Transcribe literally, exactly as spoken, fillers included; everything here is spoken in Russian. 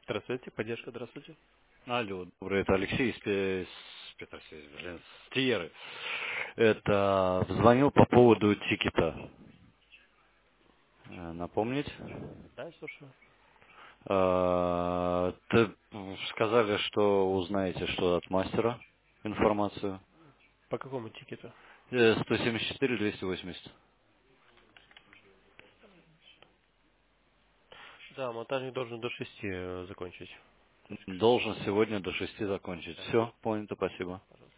Здравствуйте, поддержка, здравствуйте. Алло, добрый, это Алексей из, Пе- из Петросвязи, блин, с Тиеры. Это звонил по поводу тикета. Э, Напомнить? Да, слушаю. Э, Ты сказали, что узнаете что от мастера информацию. По какому тикету? Э, сто семьдесят четыре двести восемьдесят. Да, монтажник должен до шести э, закончить. Должен сегодня до шести закончить. Да, Все, понято, спасибо. пожалуйста.